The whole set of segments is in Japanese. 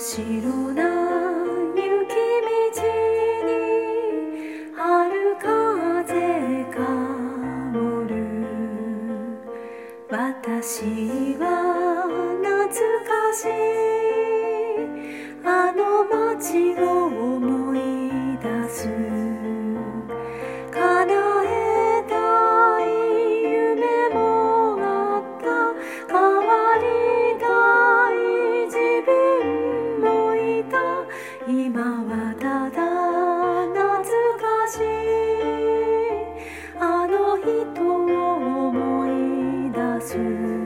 白な雪道に春風香る。私は懐かしいあの街を思い出す。叶えたい夢もあった。変わりたい自分もいた。今はただ懐かしいあの人を思い出す。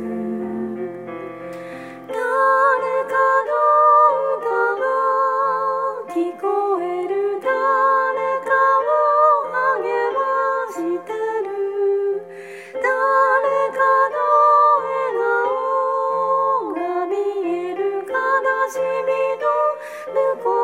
誰かの歌が聞こえる。誰かを励ましてる。誰かの笑顔が見える。悲しみの向こう